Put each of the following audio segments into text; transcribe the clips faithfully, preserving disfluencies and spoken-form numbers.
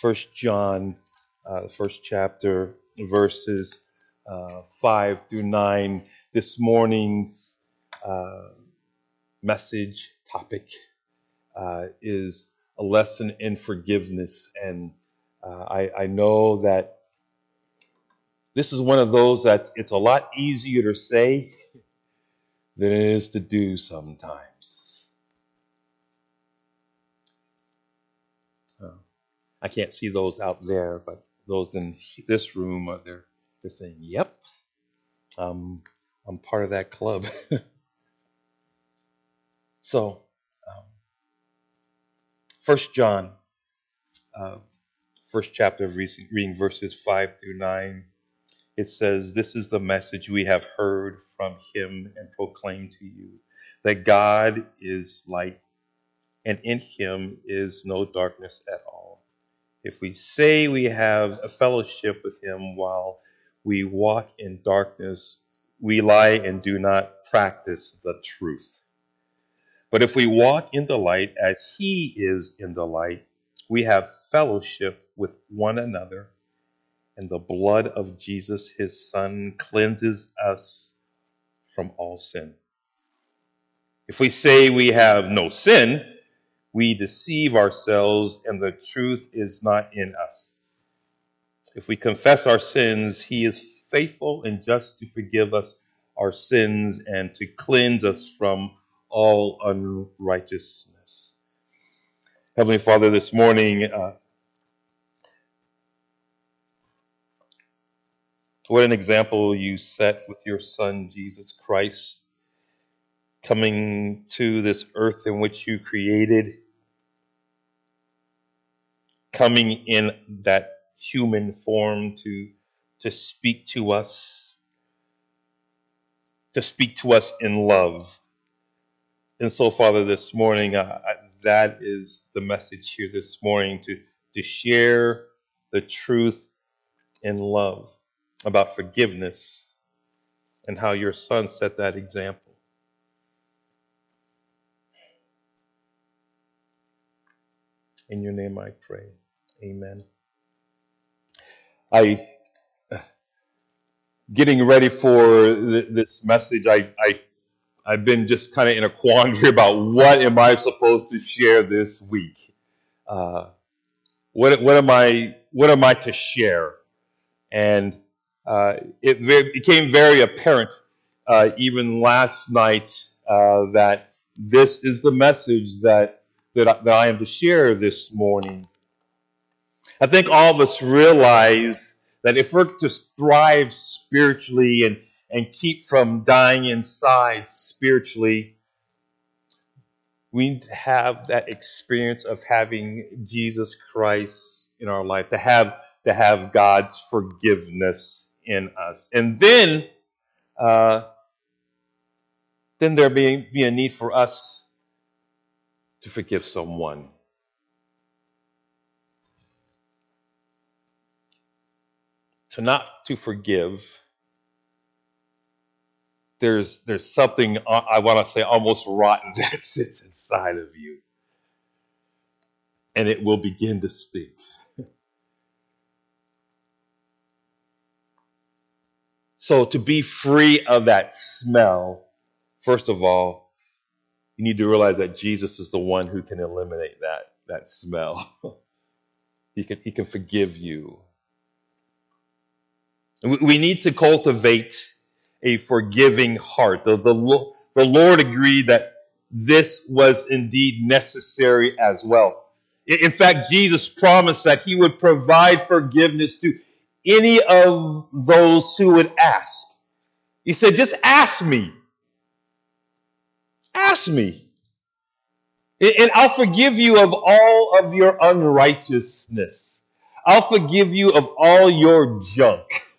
First John, uh, the first chapter, verses uh, five through nine. This morning's uh, message topic uh, is a lesson in forgiveness, and uh, I, I know that this is one of those that it's a lot easier to say than it is to do sometimes. Uh, I can't see those out there, but those in this room are there. They're saying, "Yep, um, I'm part of that club." So, um, First John, uh, first chapter, reading verses five through nine. It says, "This is the message we have heard from him and proclaimed to you, that God is light, and in him is no darkness at all. If we say we have a fellowship with him while we walk in darkness, we lie and do not practice the truth. But if we walk in the light as he is in the light, we have fellowship with one another, and the blood of Jesus, his son, cleanses us from all sin. If we say we have no sin, we deceive ourselves, and the truth is not in us. If we confess our sins, he is faithful and just to forgive us our sins and to cleanse us from all unrighteousness." Heavenly Father, this morning, uh, what an example you set with your Son, Jesus Christ, coming to this earth in which you created, coming in that human form to, to speak to us, to speak to us in love. And so, Father, this morning, uh, that is the message here this morning, to, to share the truth in love about forgiveness and how your Son set that example. In your name I pray. Amen. I, getting ready for th- this message, I, I, I've been just kind of in a quandary about what am I supposed to share this week. Uh, what, what am I, what am I to share? And uh, it very, became very apparent uh, even last night uh, that this is the message that that I, that I am to share this morning. I think all of us realize that if we're to thrive spiritually and, and keep from dying inside spiritually, we need to have that experience of having Jesus Christ in our life, to have to have God's forgiveness in us. And then uh, then there be, be a need for us to forgive someone. To not to forgive, there's there's something, uh, I want to say almost rotten, that sits inside of you. And it will begin to stink. So to be free of that smell, first of all, you need to realize that Jesus is the one who can eliminate that, that smell. He can, he can forgive you. And we, we need to cultivate a forgiving heart. The, the, the Lord agreed that this was indeed necessary as well. In fact, Jesus promised that he would provide forgiveness to any of those who would ask. He said, just ask me. Ask me. And I'll forgive you of all of your unrighteousness. I'll forgive you of all your junk.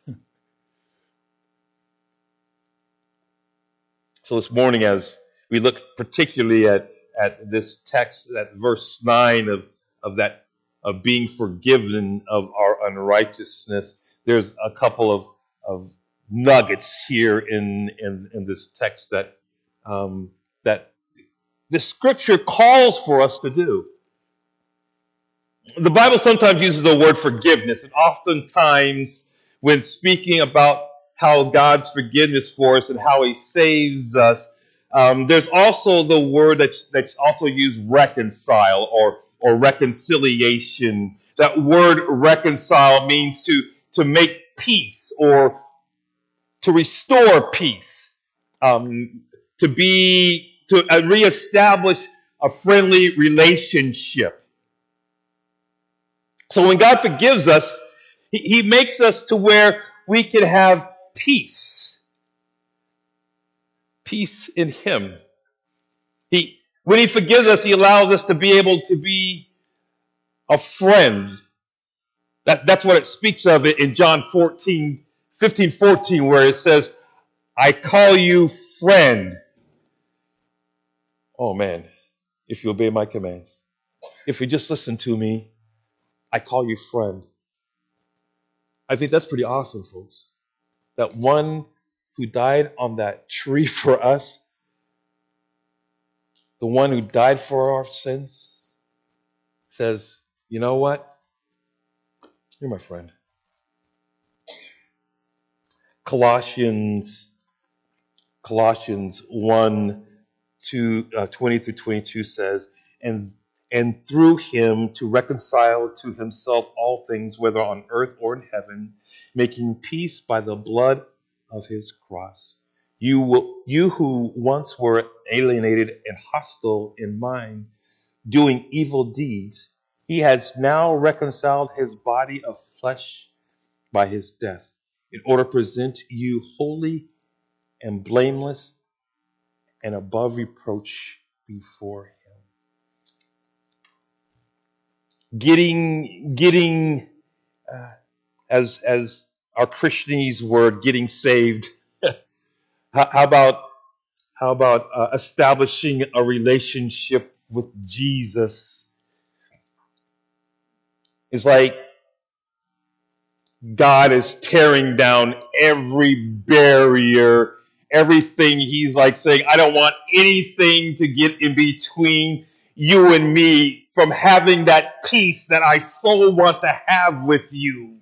So this morning, as we look particularly at, at this text, that verse nine of, of that of being forgiven of our unrighteousness, there's a couple of, of nuggets here in, in, in this text that um, that the scripture calls for us to do. The Bible sometimes uses the word forgiveness, and oftentimes when speaking about how God's forgiveness for us and how He saves us, um, there's also the word that that's also used reconcile or or reconciliation. That word reconcile means to to make peace or to restore peace, um, to be to uh, reestablish a friendly relationship. So when God forgives us, he, he makes us to where we can have peace. Peace in Him. He, when He forgives us, He allows us to be able to be a friend. That, that's what it speaks of in John fourteen, fifteen, fourteen, where it says, I call you friend. Oh man, if you obey my commands. If you just listen to me, I call you friend. I think that's pretty awesome, folks. That one who died on that tree for us, the one who died for our sins, says, you know what? You're my friend. Colossians, Colossians one, two, uh, twenty through twenty-two says, and and through him to reconcile to himself all things, whether on earth or in heaven, making peace by the blood of his cross. You will, you who once were alienated and hostile in mind, doing evil deeds, he has now reconciled his body of flesh by his death, in order to present you holy and blameless and above reproach before him. Getting, getting, uh, as as our Christianese word, getting saved. how, how about how about uh, establishing a relationship with Jesus? It's like God is tearing down every barrier, everything. He's like saying, I don't want anything to get in between you and me from having that peace that I so want to have with you.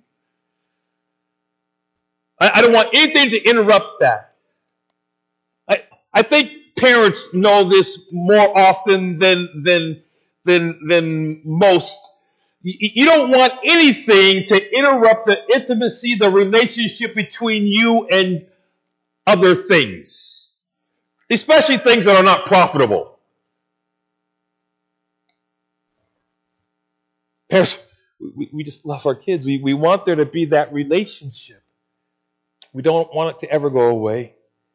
I, I don't want anything to interrupt that. I, I think parents know this more often than, than, than, than most. You don't want anything to interrupt the intimacy, the relationship between you and other things, especially things that are not profitable. Parents, we, we just love our kids. We, we want there to be that relationship. We don't want it to ever go away.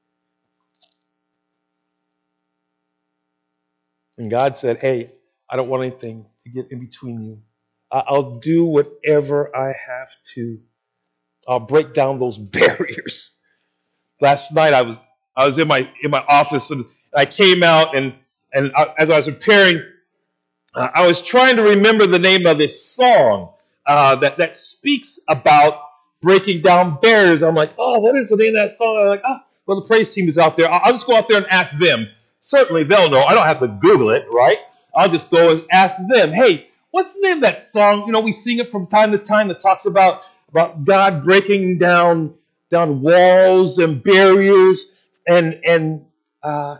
And God said, hey, I don't want anything to get in between you. I'll do whatever I have to. I'll break down those barriers. Last night I was I was in my in my office and I came out and and I, as I was preparing, uh, I was trying to remember the name of this song uh, that that speaks about breaking down barriers. I'm like, oh, what is the name of that song? I'm like, oh, well, the praise team is out there. I'll, I'll just go out there and ask them. Certainly they'll know. I don't have to Google it, right? I'll just go and ask them. Hey, what's the name of that song? You know, we sing it from time to time that talks about about God breaking down. down walls and barriers, and and uh,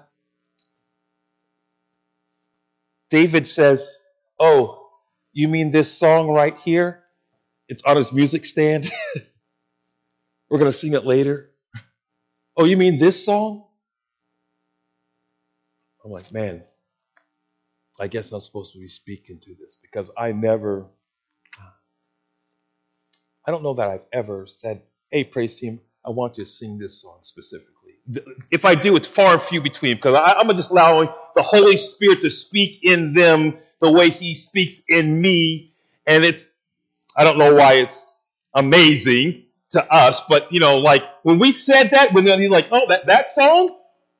David says, oh, you mean this song right here? It's on his music stand. We're going to sing it later. Oh, you mean this song? I'm like, man, I guess I'm supposed to be speaking to this because I never, I don't know that I've ever said, hey, praise team, I want you to sing this song specifically. If I do, it's far and few between because I, I'm just allowing the Holy Spirit to speak in them the way He speaks in me. And it's, I don't know why it's amazing to us, but, you know, like when we said that, when you're like, oh, that, that song?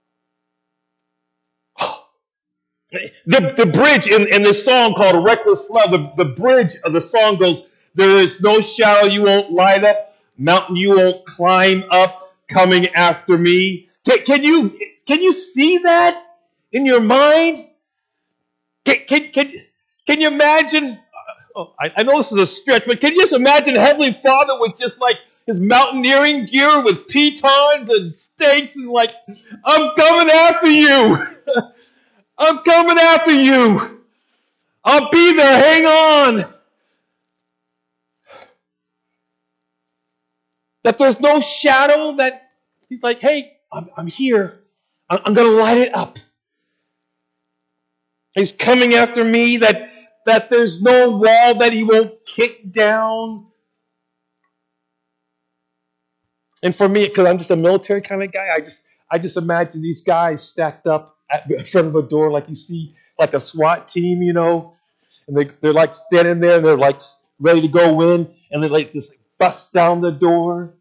The, the bridge in, in this song called Reckless Love, the, the bridge of the song goes, there is no shadow you won't light up, mountain you won't climb up, coming after me. Can, can you can you see that in your mind? Can, can, can, can you imagine oh, I, I know this is a stretch, but can you just imagine Heavenly Father with just like his mountaineering gear with pitons and stakes and like, I'm coming after you. I'm coming after you. I'll be there. Hang on. That there's no shadow, that he's like, hey, I'm, I'm here. I'm, I'm going to light it up. He's coming after me, that, that there's no wall that he won't kick down. And for me, because I'm just a military kind of guy, I just I just imagine these guys stacked up at the front of a door like you see like a SWAT team, you know, and they, they're like standing there and they're like ready to go in, and they like just bust down the door.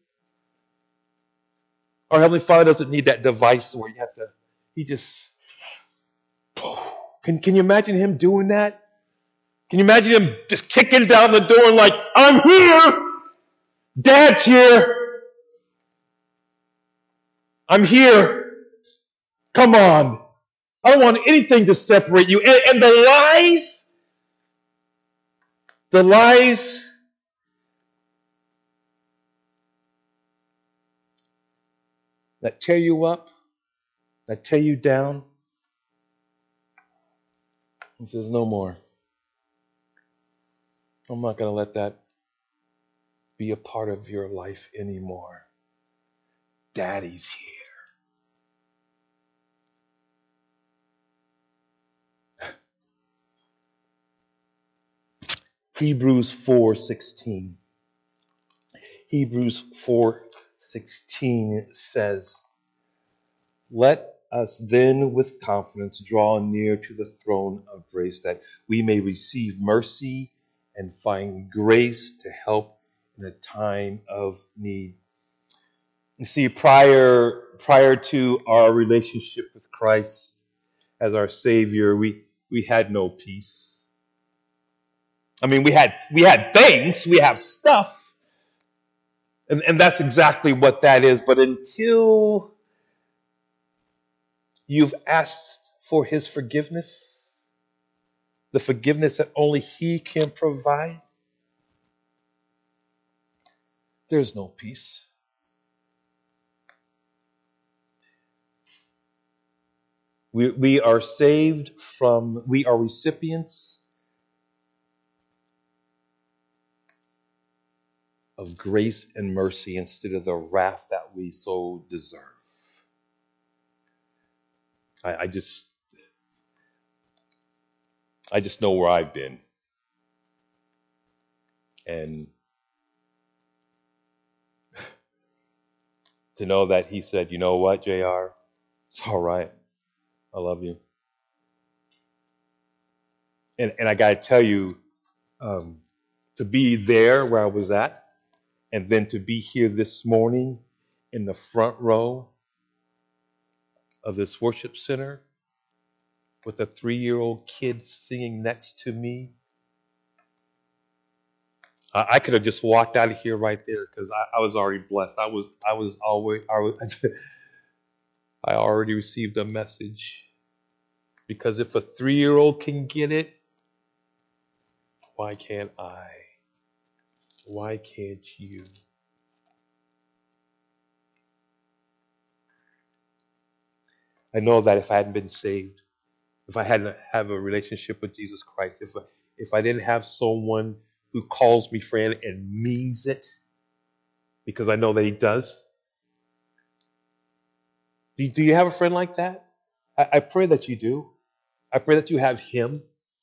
Our Heavenly Father doesn't need that device where you have to, he just, can, can you imagine him doing that? Can you imagine him just kicking down the door and like, I'm here, Dad's here. I'm here. Come on. I don't want anything to separate you. And, and the lies, the lies that tear you up, that tear you down, he says, no more. I'm not going to let that be a part of your life anymore. Daddy's here. Hebrews four sixteen. Hebrews four sixteen says, let us then with confidence draw near to the throne of grace, that we may receive mercy and find grace to help in a time of need. You see, prior, prior to our relationship with Christ as our Savior, we, we had no peace. I mean, we had we had things, we have stuff, and, and that's exactly what that is. But until you've asked for his forgiveness, the forgiveness that only he can provide, there's no peace. We, we are saved from, we are recipients of grace and mercy instead of the wrath that we so deserve. I, I just, I just know where I've been. And to know that he said, you know what, J R, it's all right. I love you. And, and I got to tell you, um, to be there where I was at, and then to be here this morning in the front row of this worship center with a three-year-old kid singing next to me, I, I could have just walked out of here right there because I, I was already blessed. I was, I was always, I was, I already received a message. Because if a three-year-old can get it, why can't I? Why can't you? I know that if I hadn't been saved, if I hadn't have a relationship with Jesus Christ, if I, if I didn't have someone who calls me friend and means it, because I know that he does. Do, do you have a friend like that? I, I pray that you do. I pray that you have him.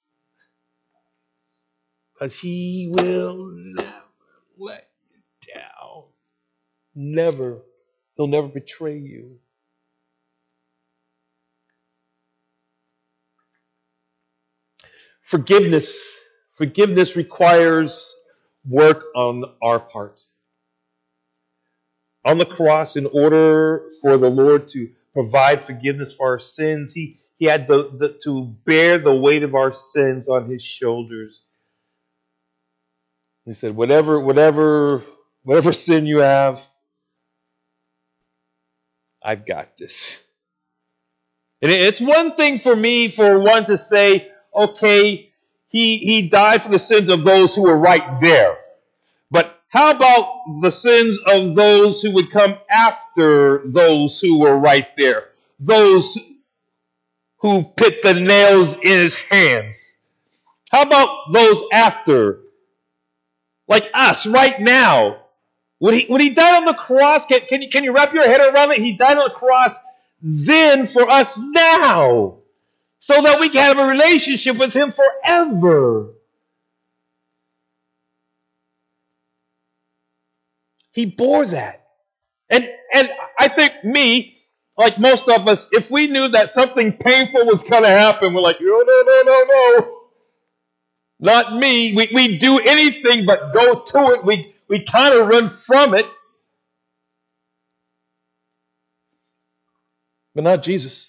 Because he will never let you down. Never. He'll never betray you. Forgiveness. Forgiveness requires work on our part. On the cross, in order for the Lord to provide forgiveness for our sins, he, he had the, the, to bear the weight of our sins on his shoulders. He said, whatever, whatever, whatever sin you have, I've got this. And it's one thing for me, for one to say, okay, he, he died for the sins of those who were right there. But how about the sins of those who would come after those who were right there? Those who put the nails in his hands. How about those after? Like us right now. When he, when he died on the cross, can, can, you, can you wrap your head around it? He died on the cross then for us now. So that we can have a relationship with him forever. He bore that. And, and I think me, like most of us, if we knew that something painful was going to happen, we're like, no, no, no, no, no. Not me. We, we do anything but go to it. We, we kind of run from it. But not Jesus.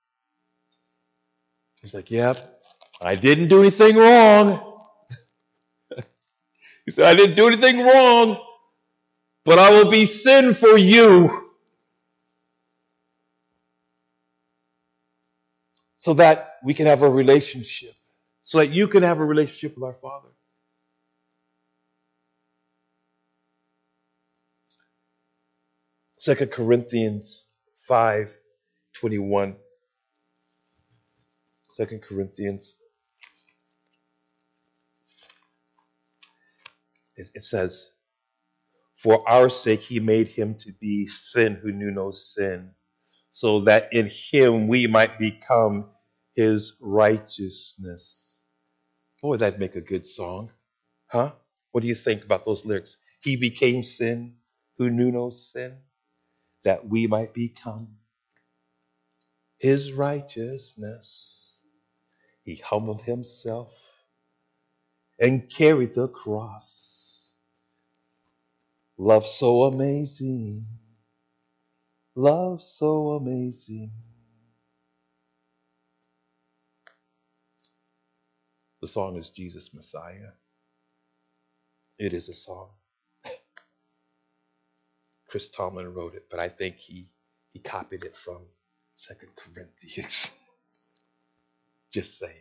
He's like, yep, I didn't do anything wrong. He said, I didn't do anything wrong, but I will be sin for you. So that we can have a relationship. So that you can have a relationship with our Father. Second Corinthians five twenty-one. Second Corinthians. It, it says, for our sake he made him to be sin who knew no sin, so that in him we might become his righteousness. Boy, that'd make a good song. Huh? What do you think about those lyrics? He became sin who knew no sin, that we might become his righteousness. He humbled himself and carried the cross. Love so amazing. Love so amazing. The song is Jesus Messiah. It is a song. Chris Tomlin wrote it, but I think he, he copied it from Second Corinthians. Just saying.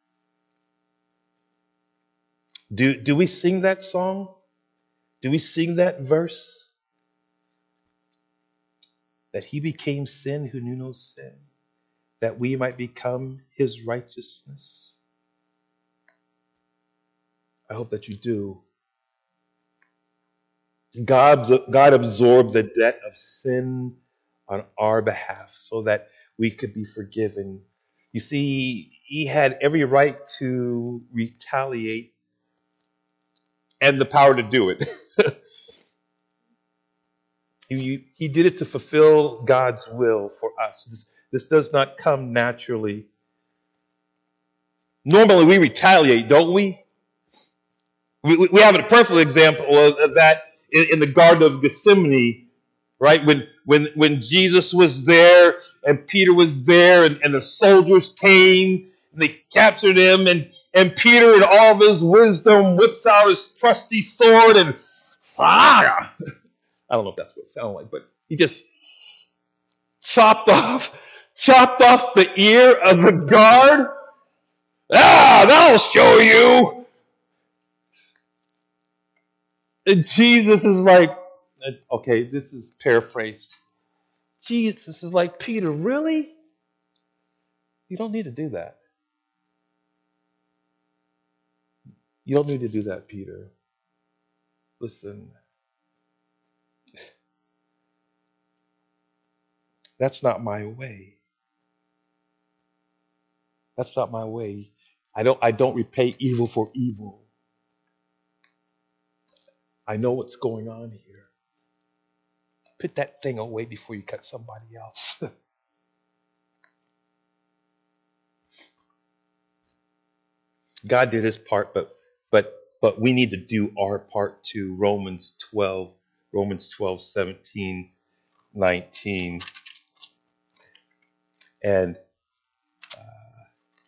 Do, do we sing that song? Do we sing that verse? That he became sin who knew no sin, that we might become his righteousness. I hope that you do. God, God absorbed the debt of sin on our behalf so that we could be forgiven. You see, he had every right to retaliate and the power to do it. he, he did it to fulfill God's will for us. This, this does not come naturally. Normally we retaliate, don't we? We, we have a perfect example of that in, in the Garden of Gethsemane, right? When, when, when Jesus was there and Peter was there and, and the soldiers came and they captured him, and, and Peter in all of his wisdom whips out his trusty sword and ah, I don't know if that's what it sounded like, but he just chopped off, chopped off the ear of the guard. Ah, that'll show you. And Jesus is like, okay, this is paraphrased. Jesus is like, Peter, really? You don't need to do that. You don't need to do that, Peter. Listen. That's not my way. That's not my way. I don't, I don't repay evil for evil. I know what's going on here. Put that thing away before you cut somebody else. God did his part, but but but we need to do our part too. Romans twelve, Romans twelve, seventeen, nineteen. And uh,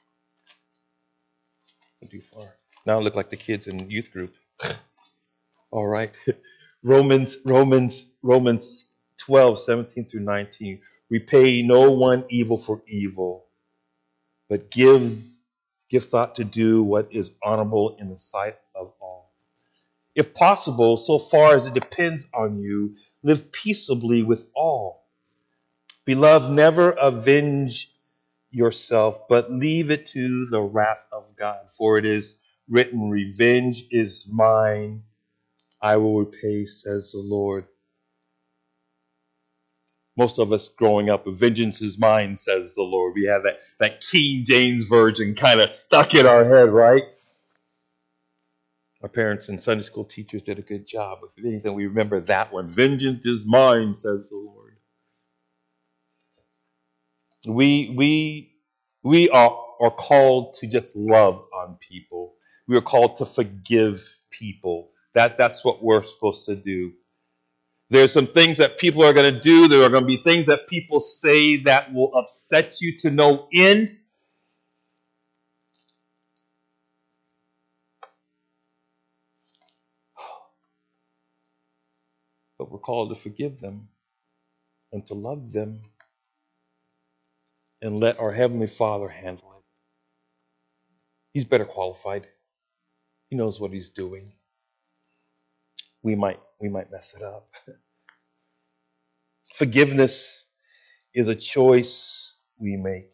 too far. Now I look like the kids in youth group. All right. Romans, Romans, Romans twelve, seventeen through nineteen. Repay no one evil for evil, but give Give thought to do what is honorable in the sight of all. If possible, so far as it depends on you, live peaceably with all. Beloved, never avenge yourself, but leave it to the wrath of God. For it is written, revenge is mine, I will repay, says the Lord. Most of us growing up, vengeance is mine, says the Lord. We have that, that King James Version kind of stuck in our head, right? Our parents and Sunday school teachers did a good job. If anything, we remember that one. Vengeance is mine, says the Lord. We, we, we are, are called to just love on people. We are called to forgive people. That, that's what we're supposed to do. There's some things that people are going to do. There are going to be things that people say that will upset you to no end. But we're called to forgive them and to love them and let our Heavenly Father handle it. He's better qualified. He knows what he's doing. We might, we might mess it up. Forgiveness is a choice we make.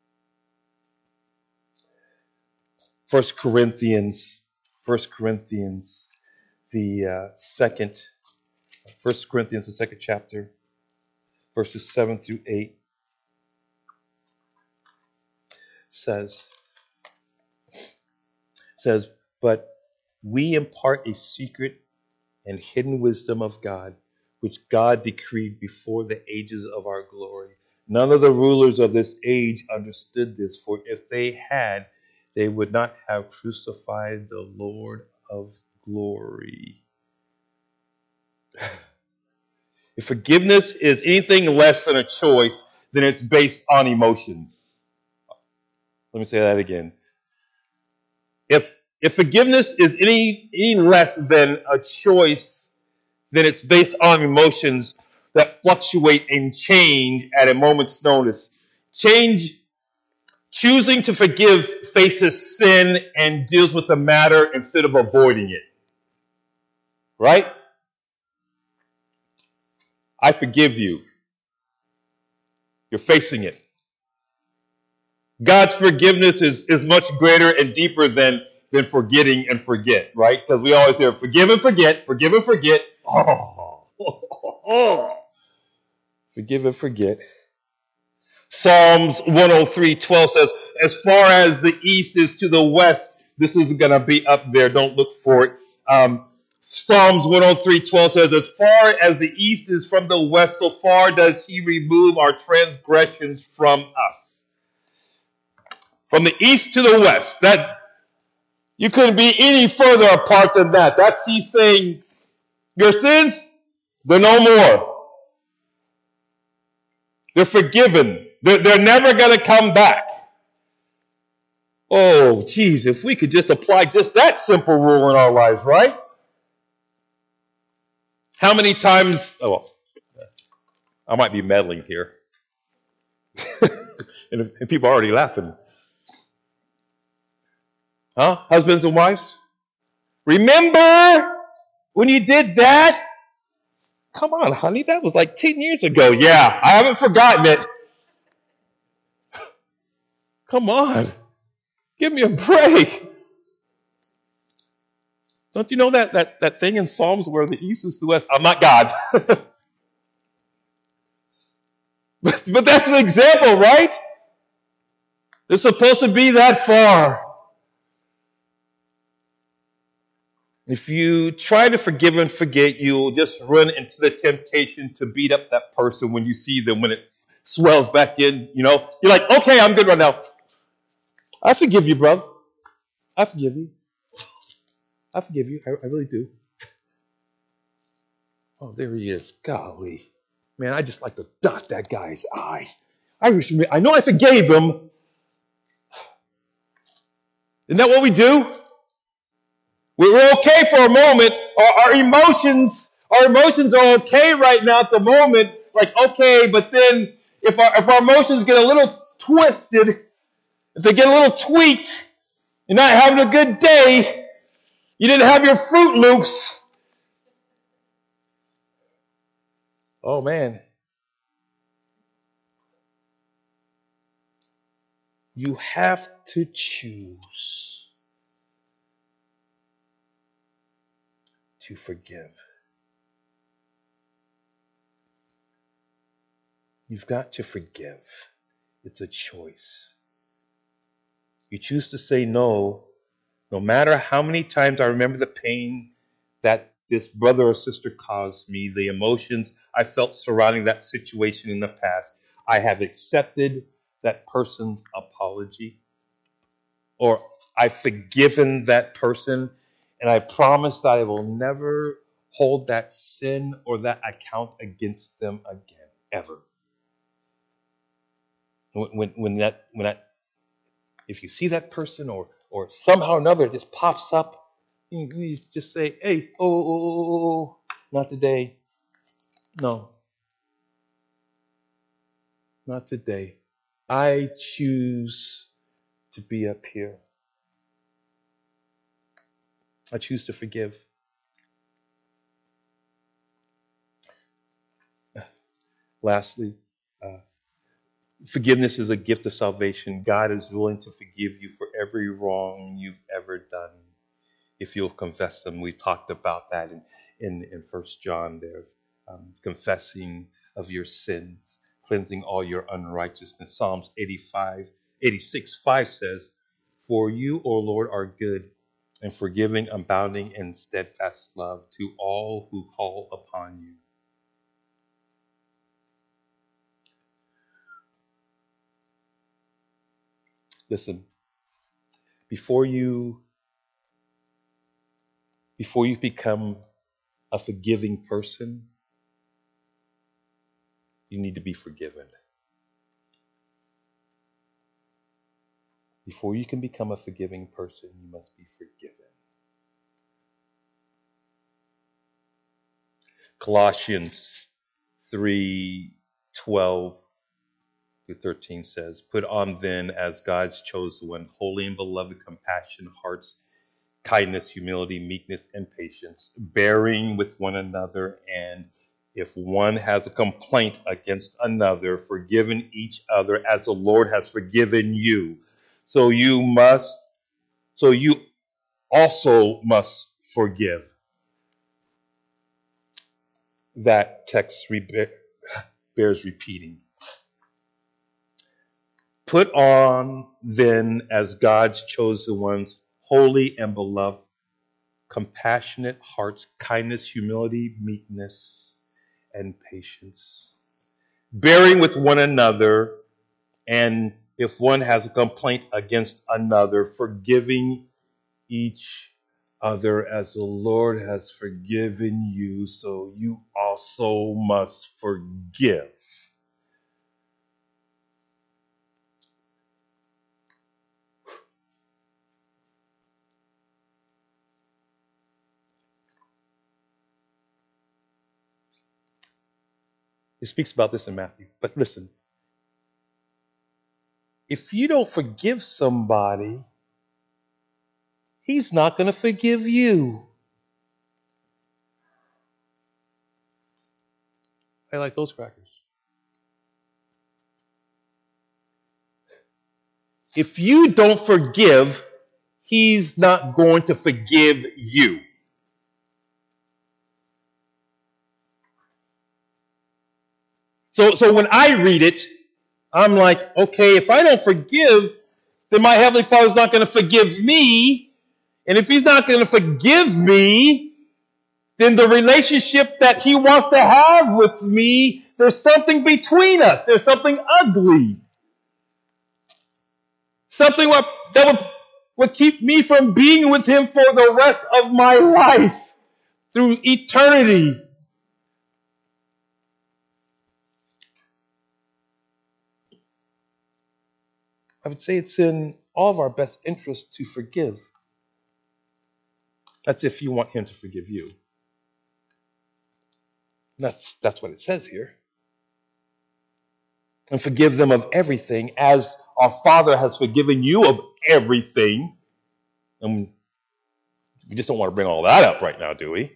First Corinthians, First Corinthians, the uh, second, First Corinthians, the second chapter, verses seven through eight, says, says, but we impart a secret and hidden wisdom of God, which God decreed before the ages of our glory. None of the rulers of this age understood this, for if they had, they would not have crucified the Lord of glory. If forgiveness is anything less than a choice, then it's based on emotions. Let me say that again. If if forgiveness is any any less than a choice, then it's based on emotions that fluctuate and change at a moment's notice. Change, choosing to forgive faces sin and deals with the matter instead of avoiding it. Right? I forgive you. You're facing it. God's forgiveness is, is much greater and deeper than, than forgetting and forget, right? Because we always hear forgive and forget, forgive and forget. Oh, oh. Forgive and forget. Psalms one oh three twelve says, as far as the east is to the west, this is going to be up there. Don't look for it. Um, Psalms one oh three twelve says, as far as the east is from the west, so far does he remove our transgressions from us. From the east to the west. That you couldn't be any further apart than that. That's he saying, your sins, they're no more. They're forgiven. They're, they're never going to come back. Oh, geez, if we could just apply just that simple rule in our lives, right? How many times, oh, I might be meddling here. and, and people are already laughing. Huh? Husbands and wives? Remember when you did that? Come on, honey, that was like ten years ago. Yeah, I haven't forgotten it. Come on. Give me a break. Don't you know that, that, that thing in Psalms where the east is the west? I'm not God. but, but that's an example, right? It's supposed to be that far. If you try to forgive and forget, you'll just run into the temptation to beat up that person when you see them, when it swells back in. You know, you're like, okay, I'm good right now. I forgive you, bro. I forgive you. I forgive you. I, I really do. Oh, there he is. Golly. Man, I just like to dot that guy's eye. I, I know I forgave him. Isn't that what we do? We're okay for a moment. Our, our emotions, our emotions are okay right now at the moment. Like, okay, but then if our, if our emotions get a little twisted, if they get a little tweaked, You're not having a good day. You didn't have your Fruit Loops. Oh, man. You have to choose to forgive. You've got to forgive. It's a choice. You choose to say no, no matter how many times I remember the pain that this brother or sister caused me, the emotions I felt surrounding that situation in the past. I have accepted that person's apology, or I've forgiven that person, and I promise that I will never hold that sin or that account against them again, ever. When, when, when that, when I, if you see that person or or somehow or another it just pops up, you, you just say, "Hey, oh, oh, oh, oh, oh, not today. No, not today. I choose to be up here. I choose to forgive." Lastly, uh, forgiveness is a gift of salvation. God is willing to forgive you for every wrong you've ever done if you'll confess them. We talked about that in in, in First John there, um, confessing of your sins, cleansing all your unrighteousness. Psalms eighty-five, eighty-six, five says, "For you, O Lord, are good and forgiving, abounding in steadfast love to all who call upon you." Listen, before you before you become a forgiving person, you need to be forgiven. Before you can become a forgiving person, you must be forgiven. Colossians three twelve through thirteen says, "Put on then as God's chosen one, holy and beloved, compassion, hearts, kindness, humility, meekness, and patience, bearing with one another, and if one has a complaint against another, forgiving each other as the Lord has forgiven you. So you must, so you also must forgive." That text re- bears repeating. "Put on then as God's chosen ones, holy and beloved, compassionate hearts, kindness, humility, meekness, and patience, bearing with one another, and if one has a complaint against another, forgiving each other as the Lord has forgiven you, so you also must forgive." It speaks about this in Matthew. But listen, if you don't forgive somebody, he's not going to forgive you. I like those crackers. If you don't forgive, he's not going to forgive you. So, so when I read it, I'm like, okay, if I don't forgive, then my Heavenly Father's not going to forgive me. And if he's not going to forgive me, then the relationship that he wants to have with me, there's something between us. There's something ugly. Something that would, would keep me from being with him for the rest of my life, through eternity. I would say it's in all of our best interest to forgive. That's if you want him to forgive you. That's, that's what it says here. And forgive them of everything as our Father has forgiven you of everything. And we just don't want to bring all that up right now, do we?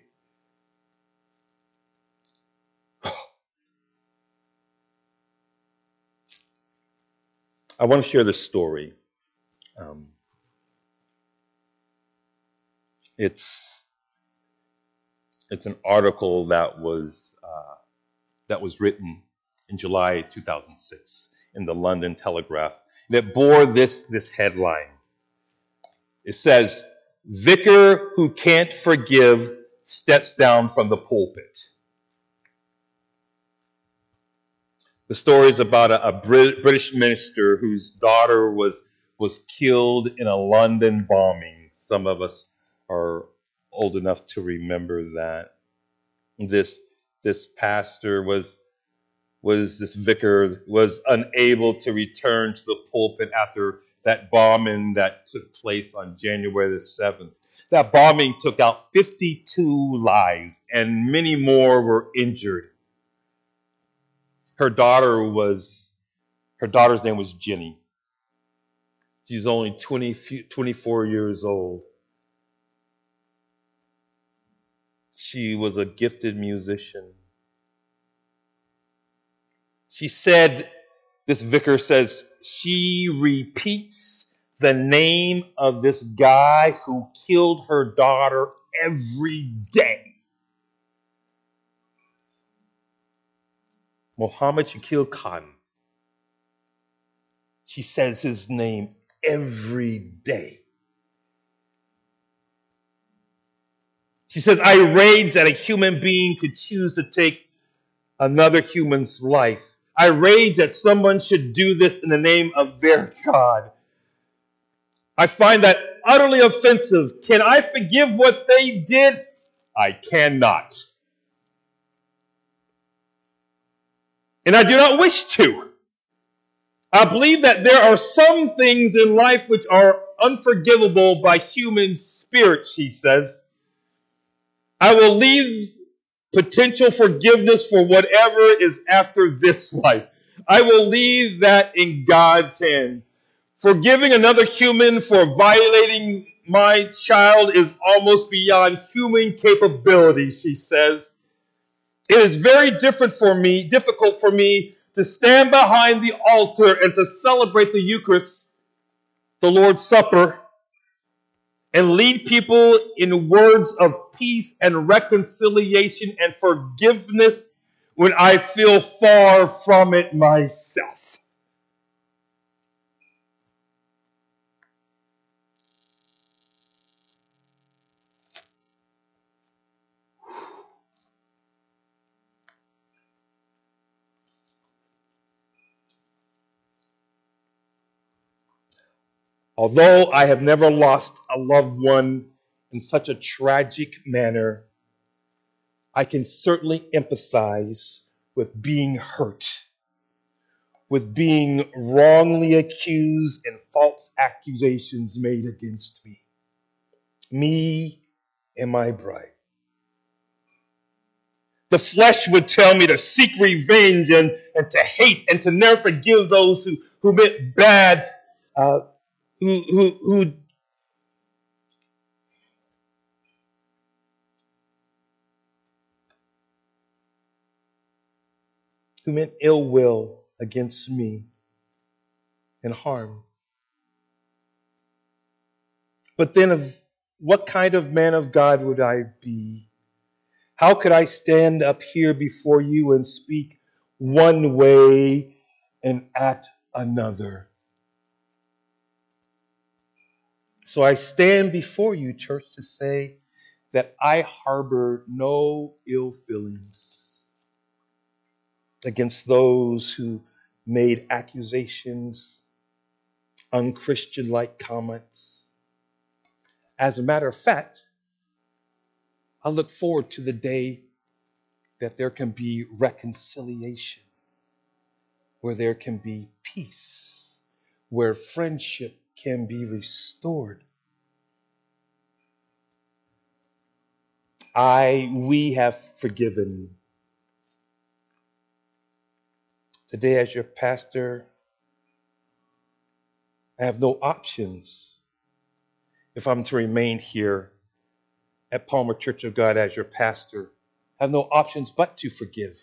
I want to share this story. Um, it's it's an article that was uh, that was written in July two thousand six in the London Telegraph that bore this this headline. It says, "Vicar who can't forgive steps down from the pulpit." The story is about a, a Brit- British minister whose daughter was was killed in a London bombing. Some of us are old enough to remember that. This this pastor was was this vicar was unable to return to the pulpit after that bombing that took place on January the seventh. That bombing took out fifty-two lives and many more were injured. Her daughter was her daughter's name was Jenny. She's only twenty, twenty-four years old. She was a gifted musician. She said, this vicar says, she repeats the name of this guy who killed her daughter every day. Mohammed Shakil Khan. She says his name every day. She says, I rage that a human being could choose to take another human's life. I rage that someone should do this in the name of their God. I find that utterly offensive. Can I forgive what they did? I cannot. And I do not wish to. I believe that there are some things in life which are unforgivable by human spirit, she says. I will leave potential forgiveness for whatever is after this life. I will leave that in God's hand. Forgiving another human for violating my child is almost beyond human capability, she says. It is very different for me, difficult for me to stand behind the altar and to celebrate the Eucharist, the Lord's Supper, and lead people in words of peace and reconciliation and forgiveness when I feel far from it myself. Although I have never lost a loved one in such a tragic manner, I can certainly empathize with being hurt, with being wrongly accused and false accusations made against me, me and my bride. The flesh would tell me to seek revenge and, and to hate and to never forgive those who, who meant bad, uh, who, who, who who meant ill will against me and harm. But then, of what kind of man of God would I be? How could I stand up here before you and speak one way and act another? So I stand before you, church, to say that I harbor no ill feelings against those who made accusations, unchristian-like comments. As a matter of fact, I look forward to the day that there can be reconciliation, where there can be peace, where friendship can be restored. I, we have forgiven. Today, as your pastor, I have no options if I'm to remain here at Palmer Church of God as your pastor, I have no options but to forgive.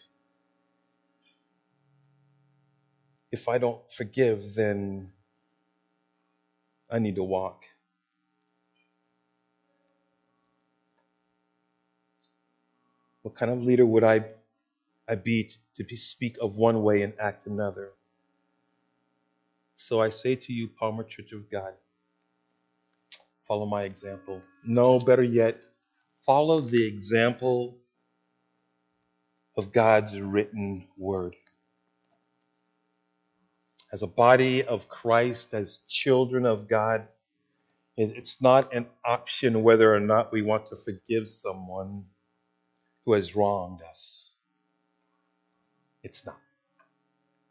If I don't forgive, then I need to walk. What kind of leader would I, I be to be, speak of one way and act another? So I say to you, Palmer Church of God, follow my example. No, better yet, follow the example of God's written word. As a body of Christ, as children of God, it's not an option whether or not we want to forgive someone who has wronged us. It's not.